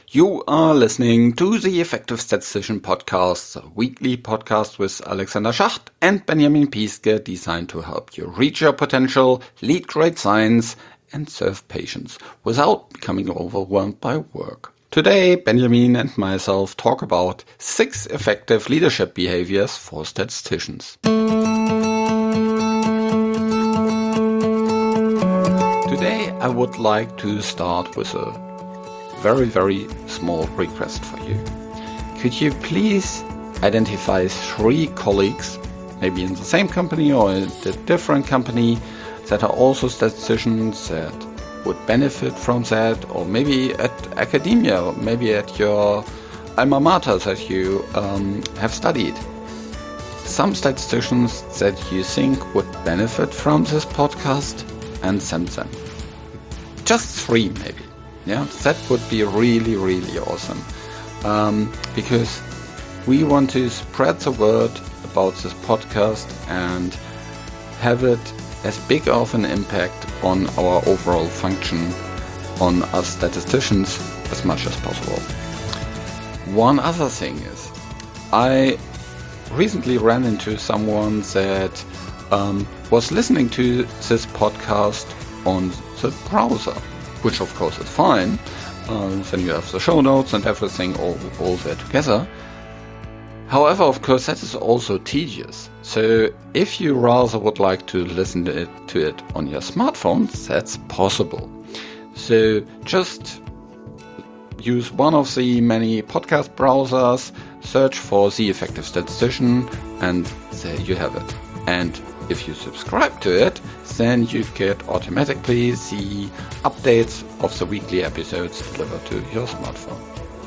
You are listening to the Effective Statistician Podcast, a weekly podcast with Alexander Schacht and Benjamin Piske, designed to help you reach your potential, lead great science, and serve patients without becoming overwhelmed by work. Today, Benjamin and myself talk about 6 effective leadership behaviors for statisticians. Today, I would like to start with a very small request for you. Could you please identify 3 colleagues, maybe in the same company or in a different company, that are also statisticians that would benefit from that, or maybe at academia, or maybe at your alma mater that you have studied. Some statisticians that you think would benefit from this podcast, and send them. Just 3 maybe. Yeah, that would be really awesome. Because we want to spread the word about this podcast and have it as big of an impact on our overall function on us statisticians as much as possible. One other thing is, I recently ran into someone that was listening to this podcast on the browser, which of course is fine. Then you have the show notes and everything all there together. However, of course, that is also tedious. So if you rather would like to listen to it on your smartphone, that's possible. So just use one of the many podcast browsers, search for The Effective Statistician, and there you have it. And if you subscribe to it, then you get automatically the updates of the weekly episodes delivered to your smartphone.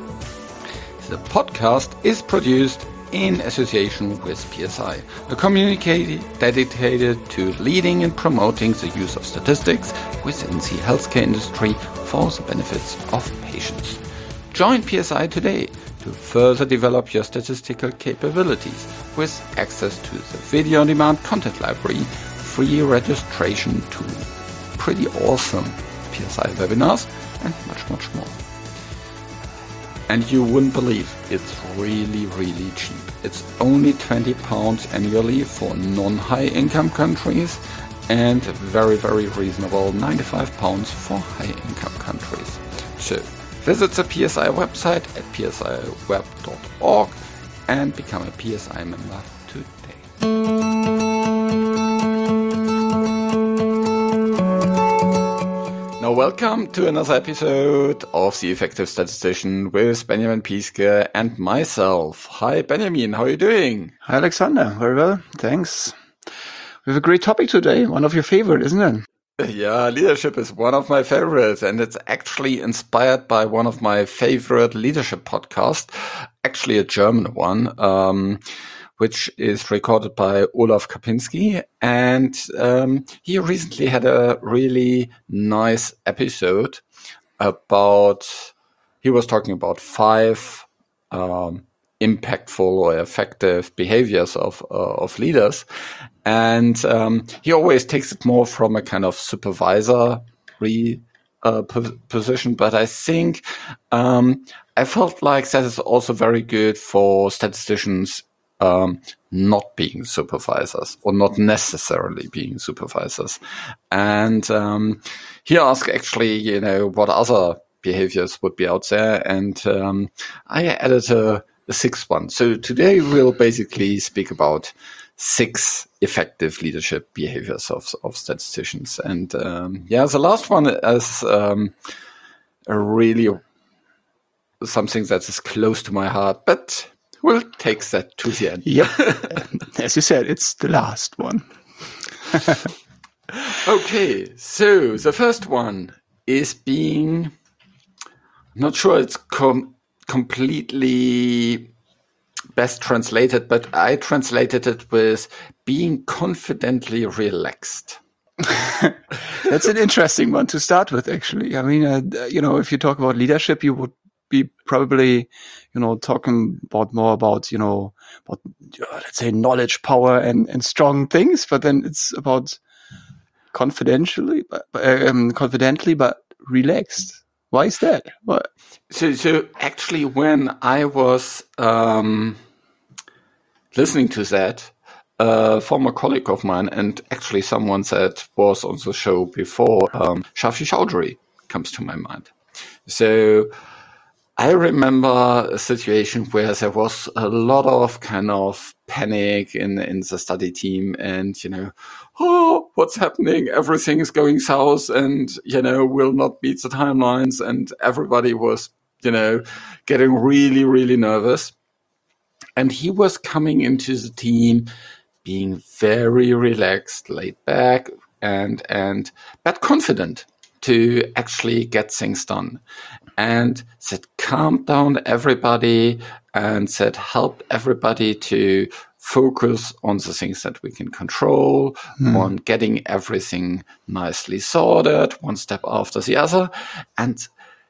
The podcast is produced in association with PSI, a community dedicated to leading and promoting the use of statistics within the healthcare industry for the benefits of patients. Join PSI today to further develop your statistical capabilities with access to the video-on-demand content library, free registration to pretty awesome PSI webinars, and much more. And you wouldn't believe it's really cheap. It's only £20 annually for non-high income countries and very reasonable £95 for high income countries. So visit the PSI website at psiweb.org and become a PSI member today. Now, welcome to another episode of The Effective Statistician with Benjamin Piske and myself. Hi, Benjamin. How are you doing? Hi, Alexander. Very well. Thanks. We have a great topic today. One of your favorite, isn't it? Yeah, leadership is one of my favorites, and it's actually inspired by one of my favorite leadership podcasts, actually a German one, which is recorded by Olaf Kapinski. And he recently had a really nice episode he was talking about 5 impactful or effective behaviors of leaders. And he always takes it more from a kind of supervisory position. But I think I felt like that is also very good for statisticians not being supervisors or not necessarily being supervisors. And he asked actually, what other behaviors would be out there. And I added a 6th one. So today we'll basically speak about 6 effective leadership behaviors of statisticians. And the last one is really something that is close to my heart, but we'll take that to the end. Yep. As you said, it's the last one. Okay, so the first one is being, not sure it's completely best translated, but I translated it with being confidently relaxed. That's an interesting one to start with, actually. I mean, if you talk about leadership, you would be probably, talking more about, let's say knowledge, power and strong things, but then it's about confidently, but relaxed. Why is that? What? So actually, when I was listening to that, a former colleague of mine, and actually someone that was on the show before, Shafi Chowdhury comes to my mind. So I remember a situation where there was a lot of kind of panic in the study team, and, oh, what's happening? Everything is going south, and, will not meet the timelines. And everybody was, getting really, really nervous. And he was coming into the team being very relaxed, laid back, and but confident to actually get things done. And said, calm down everybody, and said, help everybody to focus on the things that we can control, on getting everything nicely sorted, one step after the other. And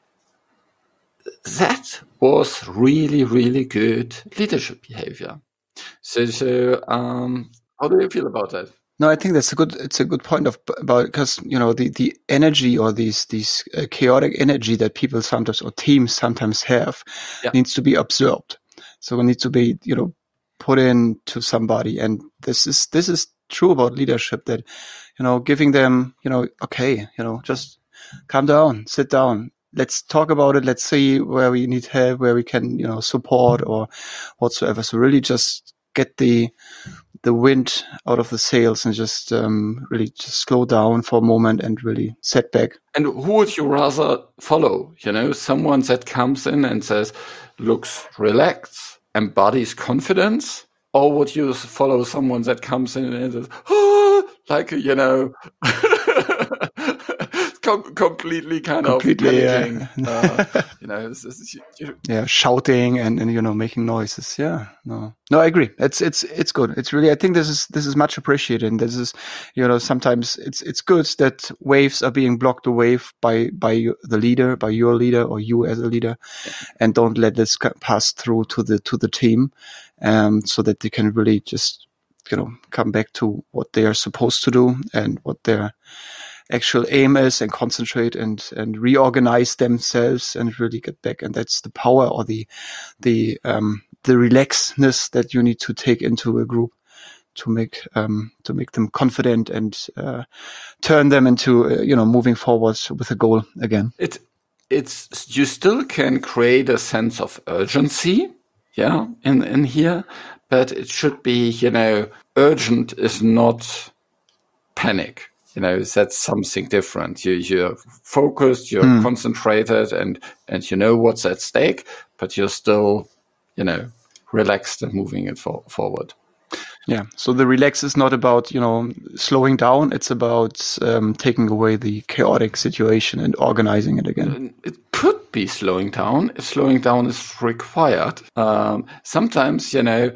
that was really, really good leadership behavior. So how do you feel about that? No, I think it's a good point about, because, the energy, or these chaotic energy that people sometimes, or teams sometimes have, needs to be absorbed. So it needs to be, put in to somebody. And this is true about leadership, that, giving them, okay, just calm down, sit down. Let's talk about it. Let's see where we need help, where we can, support or whatsoever. So really just get the wind out of the sails, and just really just slow down for a moment and really set back. And who would you rather follow? Someone that comes in and says, looks relaxed, embodies confidence, or would you follow someone that comes in and says, like, completely kind of panicking, shouting and making noises. No, I agree. It's good. It's really, I think this is much appreciated. And this is, sometimes it's good that waves are being blocked away by the leader, by your leader, or you as a leader, and don't let this pass through to the team, so that they can really just come back to what they are supposed to do and what their actual aim is, and concentrate and reorganize themselves and really get back. And that's the power, or the relaxedness that you need to take into a group to make them confident and turn them into moving forward with a goal again. It's you still can create a sense of urgency, in here, but it should be, urgent is not panic. That's something different. You're focused, you're concentrated, and you know what's at stake, but you're still, relaxed and moving it forward. Yeah. So the relax is not about, slowing down. It's about taking away the chaotic situation and organizing it again. It could be slowing down if slowing down is required. Sometimes,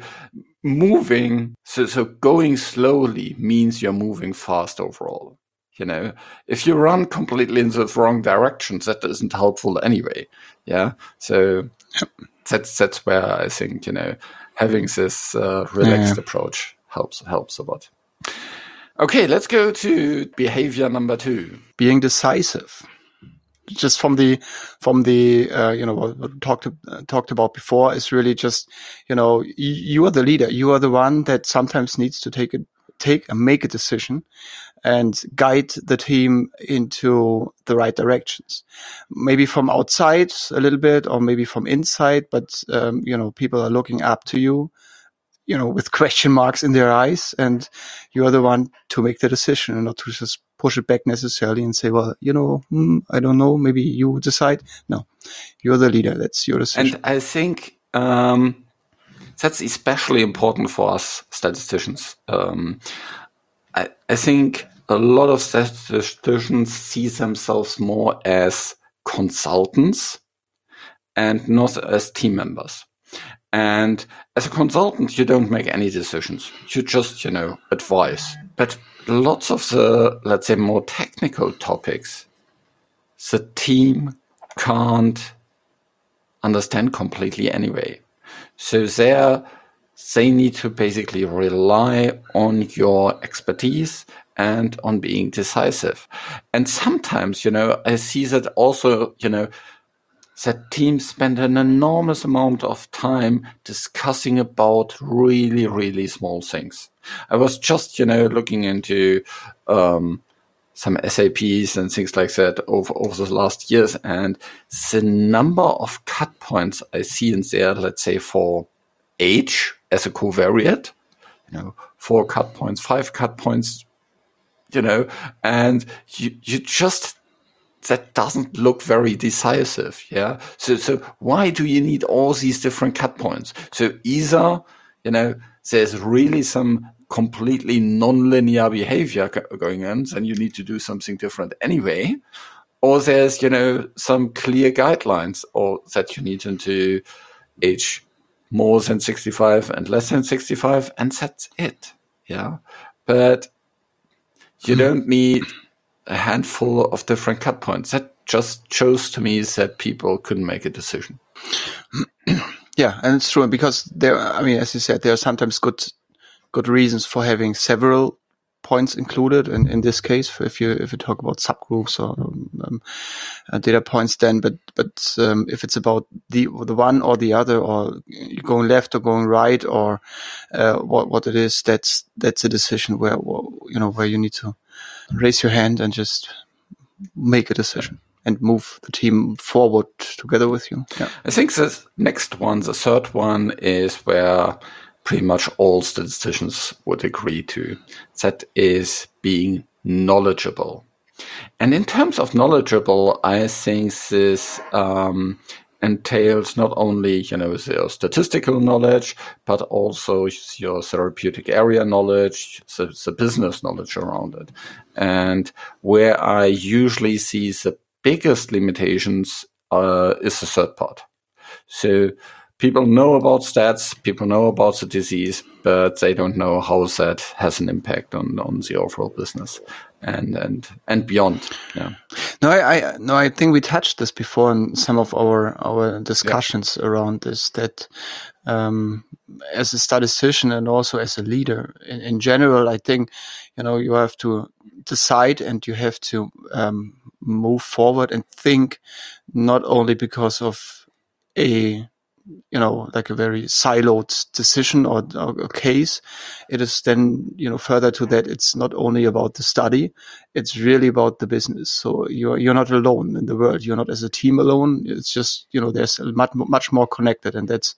moving, so going slowly means you're moving fast overall. If you run completely in the wrong direction, that isn't helpful anyway. Yeah. So that's where I think, having this relaxed approach helps a lot. Okay, let's go to behavior number 2. Being decisive. Just from the what we talked about before, is really just, you are the leader. You are the one that sometimes needs to take and make a decision and guide the team into the right directions. Maybe from outside a little bit, or maybe from inside, but people are looking up to you, with question marks in their eyes, and you are the one to make the decision, and not to just push it back necessarily and say, well, I don't know, maybe you decide. No, you're the leader. That's your decision. And I think that's especially important for us statisticians. I think a lot of statisticians see themselves more as consultants and not as team members. And as a consultant, you don't make any decisions. You just, advise. But lots of the, let's say, more technical topics, the team can't understand completely anyway. So there, they need to basically rely on your expertise and on being decisive. And sometimes, I see that also, that teams spend an enormous amount of time discussing about really, really small things. I was just, looking into some SAPs and things like that over the last years, and the number of cut points I see in there, let's say for age as a covariate, 4 cut points, 5 cut points, and you just, that doesn't look very decisive. Yeah. So why do you need all these different cut points? So either, there's really some completely non-linear behavior going on, then you need to do something different anyway. Or there's, some clear guidelines or that you need to age more than 65 and less than 65, and that's it. Yeah. But you don't need a handful of different cut points. That just shows to me that people couldn't make a decision. Yeah, and it's true because as you said, there are sometimes good reasons for having several points included. And in this case, if you talk about subgroups or data points, then but if it's about the one or the other, or you're going left or going right, or what it is, that's a decision where you need to raise your hand and just make a decision and move the team forward together with you. Yeah. I think the next one, the third one, is where pretty much all statisticians would agree to. That is being knowledgeable. And in terms of knowledgeable, I think this entails not only, your statistical knowledge, but also your therapeutic area knowledge, the business knowledge around it. And where I usually see the biggest limitations is the third part. So people know about stats, people know about the disease, but they don't know how that has an impact on the overall business and beyond. Yeah. No, I think we touched this before in some of our discussions around this, that as a statistician and also as a leader in general, I think, you have to decide and you have to move forward and think not only because of like a very siloed decision or case. It is then, further to that, it's not only about the study, it's really about the business. So you're not alone in the world. You're not as a team alone. It's just, there's much more connected, and that's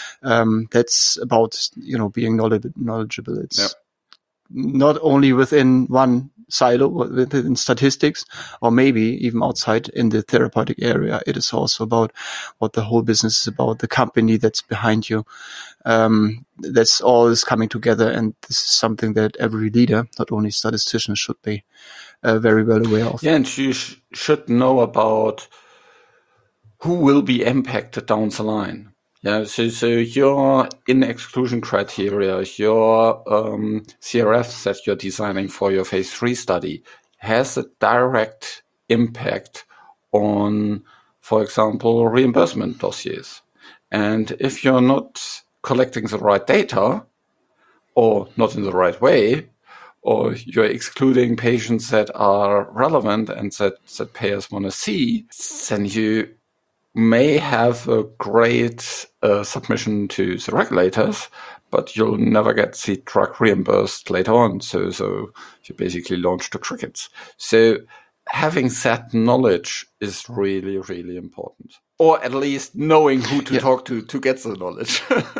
about, being knowledgeable. It's not only within one silo, within statistics, or maybe even outside in the therapeutic area. It is also about what the whole business is about, the company that's behind you. That's all is coming together, and this is something that every leader, not only statisticians, should be very well aware of. Yeah, and you should know about who will be impacted down the line. Yeah, so your in-exclusion criteria, your CRFs that you're designing for your phase 3 study has a direct impact on, for example, reimbursement dossiers. And if you're not collecting the right data, or not in the right way, or you're excluding patients that are relevant and that payers want to see, then you may have a great submission to the regulators, but you'll never get the drug reimbursed later on. So you basically launch to crickets. So having that knowledge is really, really important. Or at least knowing who to talk to get the knowledge.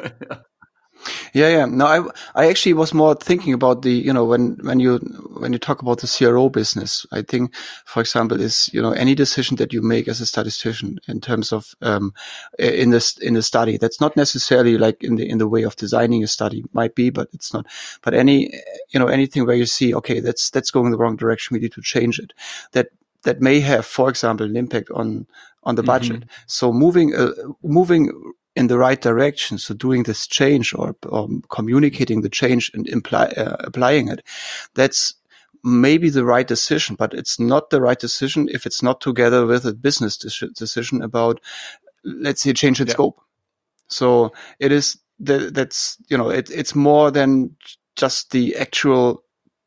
Yeah. No, I actually was more thinking about the, when you talk about the CRO business, I think, for example, is, any decision that you make as a statistician in terms of, in the study, that's not necessarily like in the way of designing a study, might be, but it's not. But anything where you see, okay, that's going the wrong direction, we need to change it. That may have, for example, an impact on the budget. So moving in the right direction, so doing this change or communicating the change and applying it, that's maybe the right decision, but it's not the right decision if it's not together with a business decision about, let's say, change in scope. So it is that's, it's more than just the actual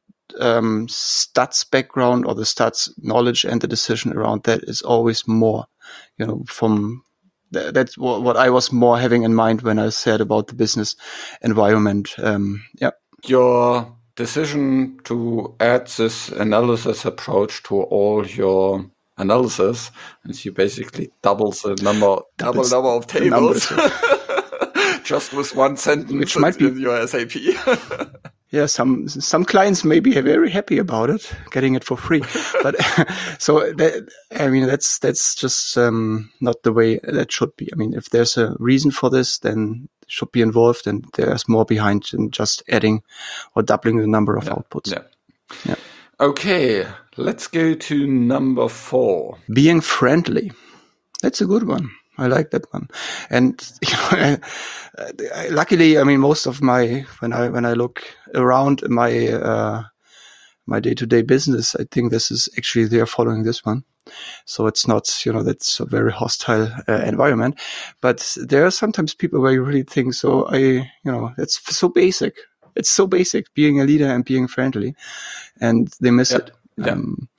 stats background or the stats knowledge, and the decision around that is always more, from that's what I was more having in mind when I said about the business environment. Your decision to add this analysis approach to all your analysis, and you basically double the number of tables just with one sentence, which might be in your SAP. Yeah, some clients may be very happy about it, getting it for free. But so that's just not the way that should be. I mean, if there's a reason for this, then it should be involved, and there's more behind than just adding or doubling the number of outputs. Yeah. Okay, let's go to number 4. Being friendly. That's a good one. I like that one. And luckily, I mean, most of my when I look around my my day-to-day business, I think this is actually they're following this one. So it's not, that's a very hostile environment. But there are sometimes people where you really think, so it's so basic. It's so basic, being a leader and being friendly, and they miss it. Yeah.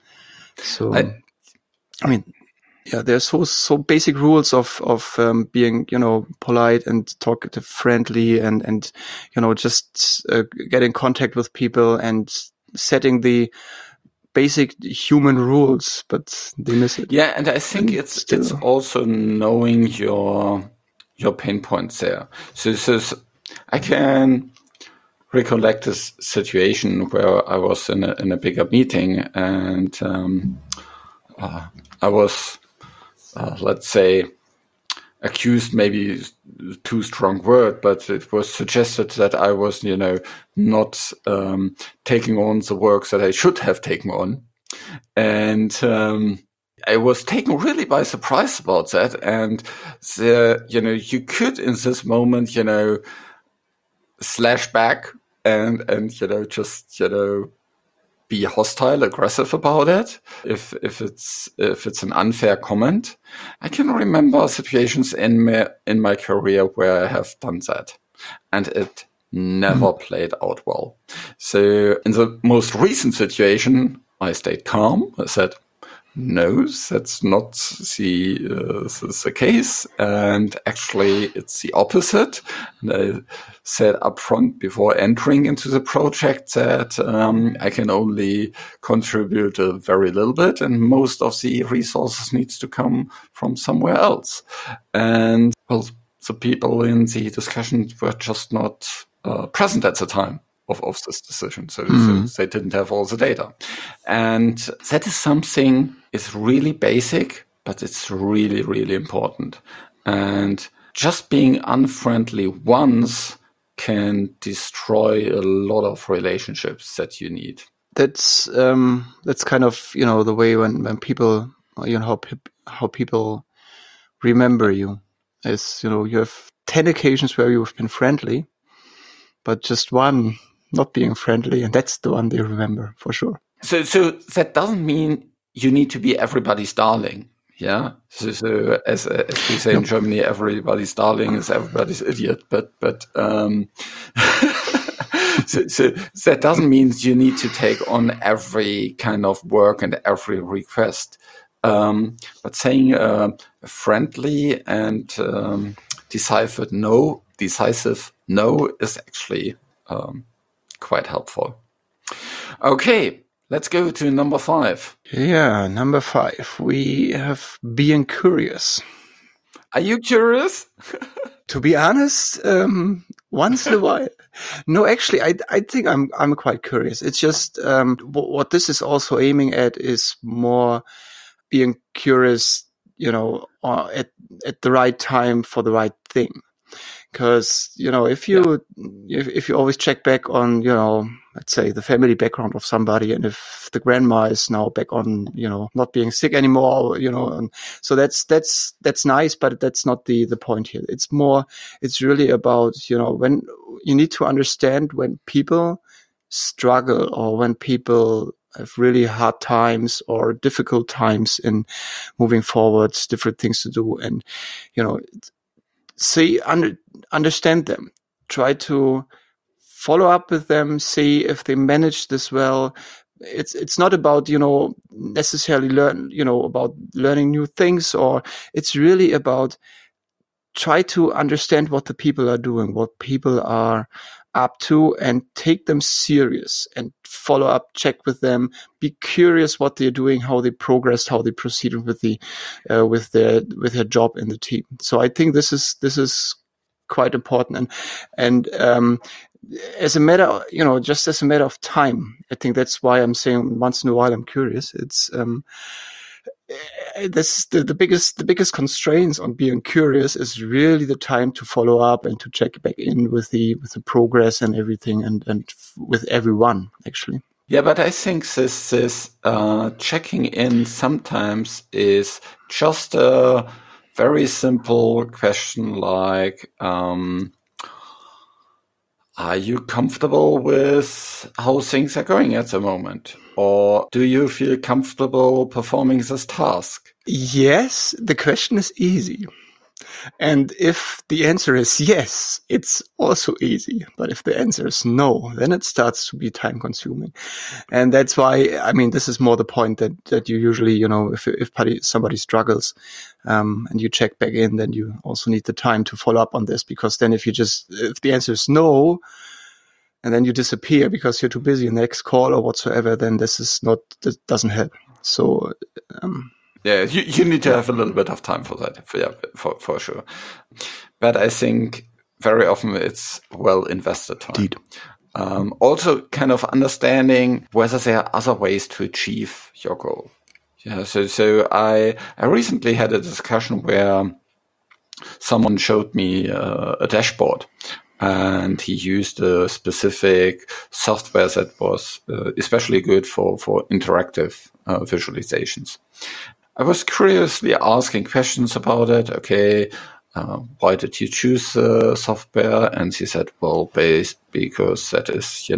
There's so basic rules of being, polite and talkative, friendly, and just get in contact with people and setting the basic human rules, but they miss it. Yeah, and I think it's also knowing your pain points there. So I can recollect this situation where I was in a bigger meeting, and I was, let's say, accused, maybe too strong word, but it was suggested that I was, not taking on the work that I should have taken on. And I was taken really by surprise about that. And, you could in this moment, slash back and just, be hostile, aggressive about it. If it's an unfair comment, I can remember situations in my career where I have done that, and it never played out well. So in the most recent situation, I stayed calm. I said, no, that's not the case. And actually, it's the opposite. And I said upfront before entering into the project that I can only contribute a very little bit, and most of the resources needs to come from somewhere else. And well, the people in the discussions were just not present at the time of this decision. So they didn't have all the data. And that is something is really basic, but it's really, really important. And just being unfriendly once can destroy a lot of relationships that you need. That's kind of, the way when people, how people remember you is, you have 10 occasions where you've been friendly, but just one not being friendly, and that's the one they remember for sure. So that doesn't mean you need to be everybody's darling. Yeah. So as we say in Germany, everybody's darling is everybody's idiot. But so that doesn't mean you need to take on every kind of work and every request. But saying friendly and decisive no is actually quite helpful. Okay, let's go to number 5. Yeah, number 5. We have being curious. Are you curious? To be honest, once in a while. No, actually, I think I'm quite curious. It's just what this is also aiming at is more being curious, at the right time for the right thing. Because, if you always check back on, let's say the family background of somebody, and if the grandma is now back on, not being sick anymore, and so that's nice, but that's not the point here. It's really about, when you need to understand when people struggle or when people have really hard times or difficult times in moving forward, different things to do, and, understand them. try to follow up with them, see if they manage this well. It's not about, necessarily about learning new things, or it's really about try to understand what the people are doing, what people are up to, and take them serious and follow up, check with them, be curious what they're doing, how they progressed, how they proceeded with their job in the team. So I think this is quite important, and as a matter, just as a matter of time, I think that's why I'm saying once in a while I'm curious. It's that's the biggest constraints on being curious is really the time to follow up and to check back in with the progress and everything, and with everyone actually. Yeah, but I think this checking in sometimes is just a very simple question like, are you comfortable with how things are going at the moment? Or do you feel comfortable performing this task? Yes, the question is easy. And if the answer is yes, it's also easy. But if the answer is no, then it starts to be time consuming. And that's why, I mean, this is more the point that you usually, if somebody struggles, and you check back in, then you also need the time to follow up on this, because then if the answer is no, and then you disappear because you're too busy, next call or whatsoever, then this doesn't help. So, yeah, you need to have a little bit of time for that, for sure. But I think very often it's well invested time. Indeed. Also kind of understanding whether there are other ways to achieve your goal. Yeah, so I recently had a discussion where someone showed me a dashboard, and he used a specific software that was especially good for interactive visualizations. I was curiously asking questions about it. Okay, why did you choose the software? And he said, well, because that is,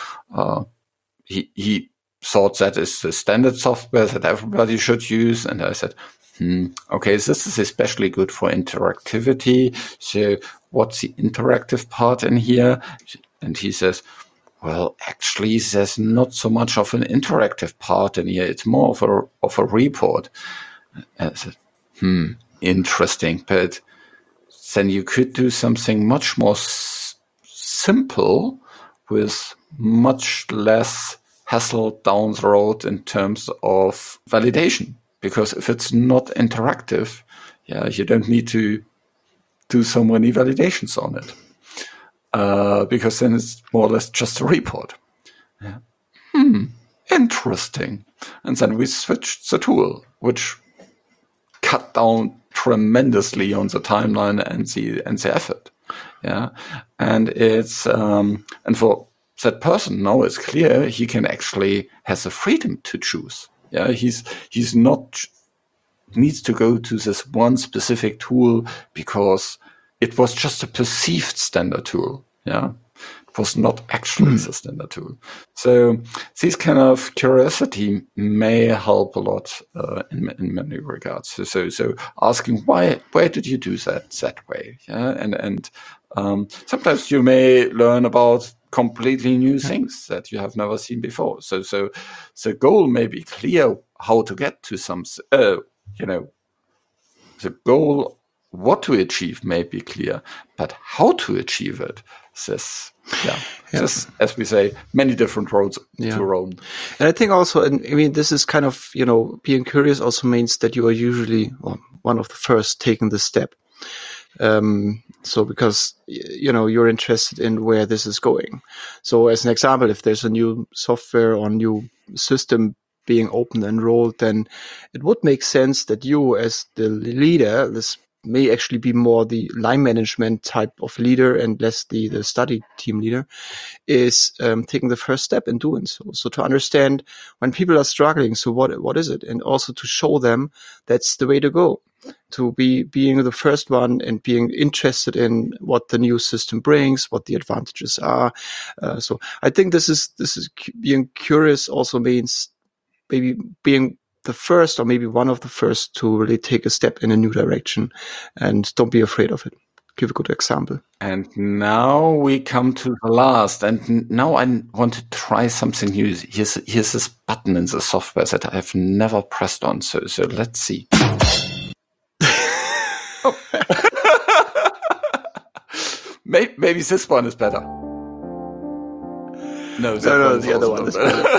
he thought that is the standard software that everybody should use. And I said, okay, this is especially good for interactivity. So what's the interactive part in here? And he says, well, actually, there's not so much of an interactive part in here. It's more of a report. And I said, interesting. But then you could do something much more simple with much less hassle down the road in terms of validation. Because if it's not interactive, you don't need to do so many validations on it. Because then it's more or less just a report. Yeah. Interesting. And then we switched the tool, which cut down tremendously on the timeline and the effort. Yeah. And it's and for that person now it's clear he can actually has the freedom to choose. Yeah, he's not needs to go to this one specific tool because it was just a perceived standard tool. Yeah, it was not actually the standard tool. So this kind of curiosity may help a lot in many regards. So asking why did you do that way? Yeah, and sometimes you may learn about completely new things that you have never seen before. So the goal may be clear how to get to some, the goal, what to achieve may be clear, but how to achieve it, this, as we say, many different roads to Rome. And I think also, and I mean, this is kind of, being curious also means that you are usually one of the first taking the step. So because, you're interested in where this is going. So as an example, if there's a new software or new system being opened and rolled, then it would make sense that you as the leader, this may actually be more the line management type of leader and less the study team leader, is taking the first step in doing so. So to understand when people are struggling, so what is it? And also to show them that's the way to go. To being the first one and being interested in what the new system brings, what the advantages are. So I think this is being curious also means maybe being the first or maybe one of the first to really take a step in a new direction, and don't be afraid of it. give a good example. And now we come to the last. And now I want to try something new. Here's this button in the software that I have never pressed on. So let's see. Maybe this one is better. No, the other one is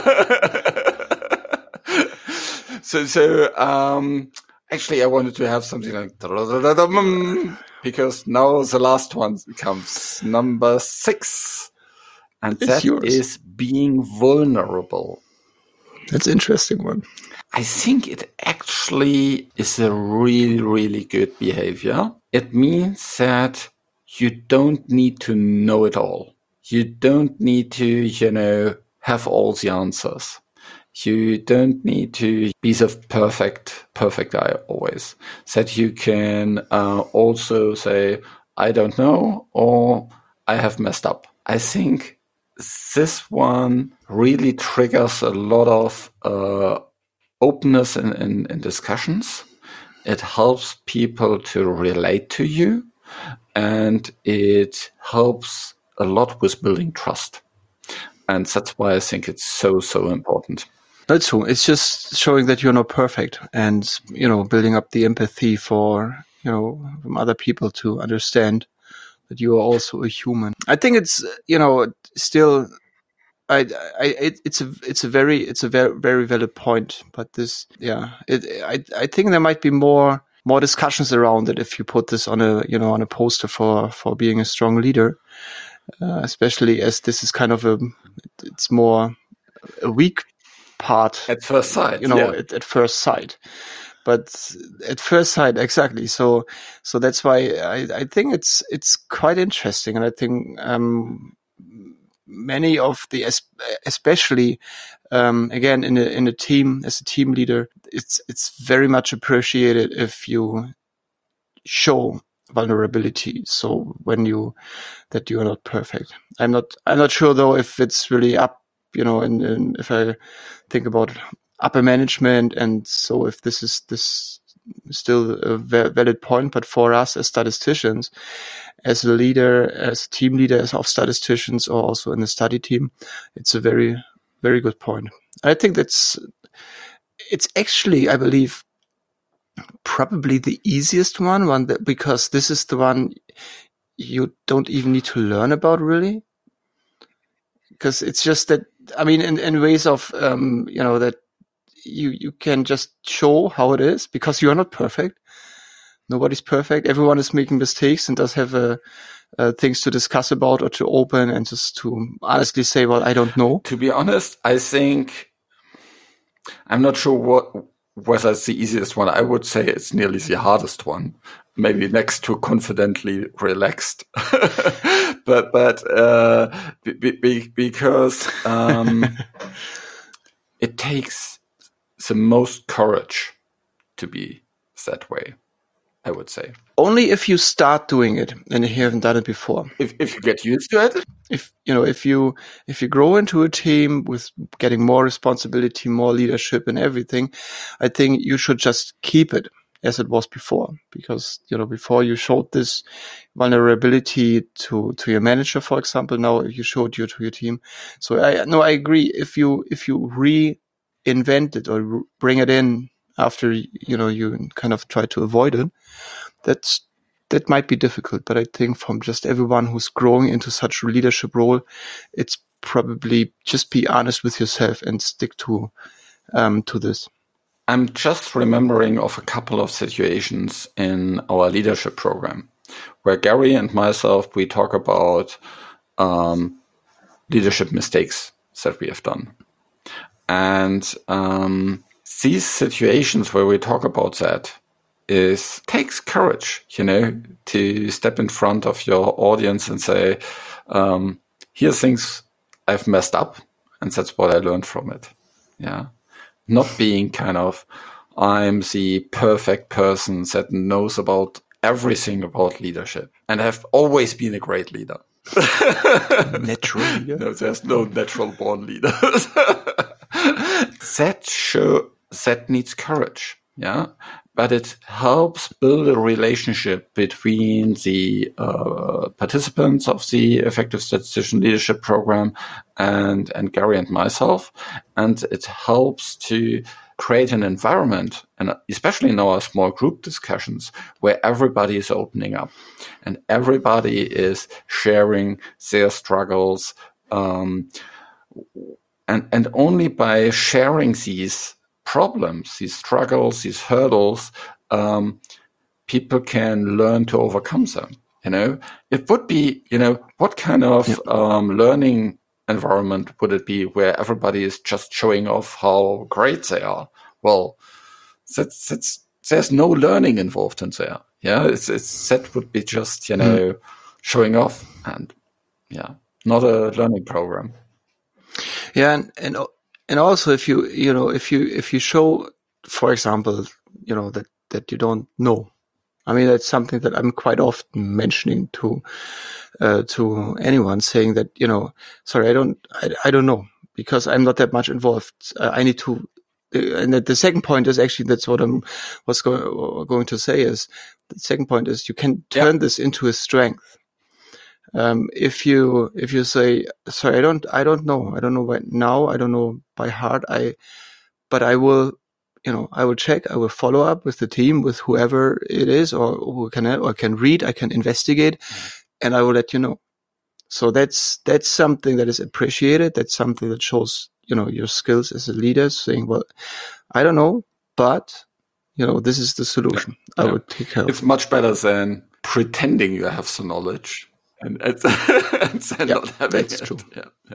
better. Actually, I wanted to have something like because now the last one comes, number 6, and that is being vulnerable. That's an interesting one. I think it actually is a really, really good behavior. It means that you don't need to know it all. You don't need to, have all the answers. You don't need to be the perfect guy always. That you can also say, I don't know, or I have messed up. I think this one really triggers a lot of openness in discussions. It helps people to relate to you, and it helps a lot with building trust. And that's why I think it's so important. That's true. It's just showing that you're not perfect, and building up the empathy for from other people to understand that you are also a human. I think it's still. It's a very very valid point. But I think there might be more discussions around it if you put this on a poster for being a strong leader, especially as this is kind of it's more a weak part at first sight, at first sight. But at first sight, exactly. So that's why I think it's quite interesting, and I think many of the, especially again in a team, as a team leader, it's very much appreciated if you show vulnerability. So that you are not perfect. I'm not sure though if it's really up. And if I think about upper management, and so if this is still a valid point, but for us as statisticians, as a leader, as a team leader, as of statisticians, or also in the study team, it's a very, very good point. I think it's actually, I believe, probably the easiest one because this is the one you don't even need to learn about really. Because it's just that, in ways of, that you can just show how it is, because you are not perfect. Nobody's perfect. Everyone is making mistakes and does have things to discuss about or to open and just to honestly say, well, I don't know. To be honest, I think I'm not sure whether it's the easiest one. I would say it's nearly the hardest one, maybe next to confidently relaxed. but because it takes the most courage to be that way, I would say. Only if you start doing it and you haven't done it before. If you get used to it. If you grow into a team with getting more responsibility, more leadership and everything, I think you should just keep it as it was before. Because, before you showed this vulnerability to your manager, for example, now you showed you to your team. So I agree. If you reinvent it or bring it in after, you kind of try to avoid it, that might be difficult. But I think from just everyone who's growing into such a leadership role, it's probably just be honest with yourself and stick to this. I'm just remembering of a couple of situations in our leadership program where Gary and myself, we talk about leadership mistakes that we have done. And these situations where we talk about that takes courage, to step in front of your audience and say, here are things I've messed up, and that's what I learned from it. Yeah. Not being kind of, I'm the perfect person that knows about everything about leadership and have always been a great leader. Natural leader? No, there's no natural born leaders. That needs courage. Yeah, but it helps build a relationship between the participants of the Effective Statistician Leadership Program and Gary and myself, and it helps to create an environment, and especially in our small group discussions, where everybody is opening up and everybody is sharing their struggles, and only by sharing these problems, these struggles, these hurdles, people can learn to overcome them. It would be, what kind of learning environment would it be where everybody is just showing off how great they are? Well, there's no learning involved in there. Yeah, that would be just, showing off, and not a learning program. Yeah, and also if you show, for example, that you don't know. I mean, that's something that I'm quite often mentioning to anyone, saying that, sorry, I don't know, because I'm not that much involved. I need to, and the second point is actually, that's what was going to say, is the second point is you can turn this into a strength. If you say, sorry, I don't know right now, I don't know by heart, but I will, I will check, I will follow up with the team, with whoever it is, or who can read, I can investigate, and I will let you know. So that's something that is appreciated. That's something that shows, your skills as a leader, saying, well, I don't know, but, this is the solution. I would take care of. It's much better than pretending you have the knowledge and not having that's it. True. Yeah.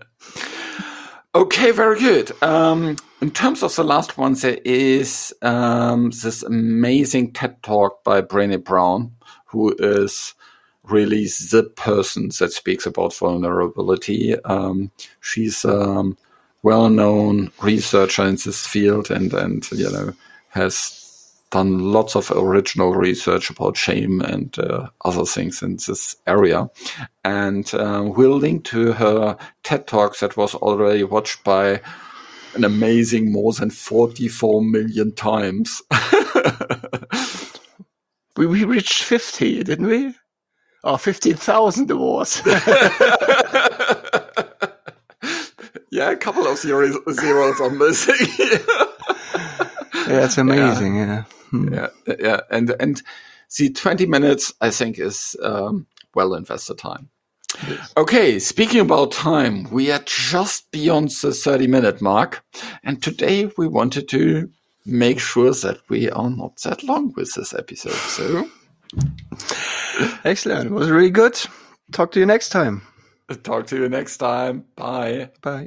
Okay, very good. In terms of the last one, there is this amazing TED Talk by Brené Brown, who is really the person that speaks about vulnerability. She's a well-known researcher in this field, and has done lots of original research about shame and other things in this area. And we'll link to her TED Talk that was already watched by an amazing more than 44 million times. We reached 50, didn't we? Oh, 15,000 it was. Yeah, a couple of zeros are missing. Yeah, it's amazing. Yeah. Yeah. And the 20 minutes, I think, is well invested time. Yes. Okay, speaking about time, we are just beyond the 30-minute mark. And today we wanted to make sure that we are not that long with this episode. So, excellent. It was really good. Talk to you next time. Talk to you next time. Bye. Bye.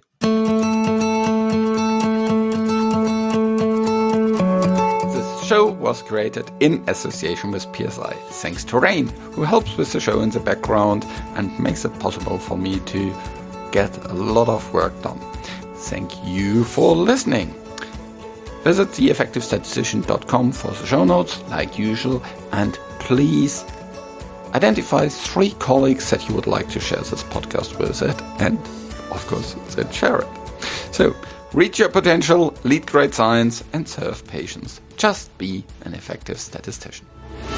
This show was created in association with PSI. Thanks to Rain, who helps with the show in the background and makes it possible for me to get a lot of work done. Thank you for listening. Visit theeffectivestatistician.com for the show notes, like usual, and please identify 3 colleagues that you would like to share this podcast with it, and of course, then share it. So, reach your potential, lead great science, and serve patients. Just be an effective statistician.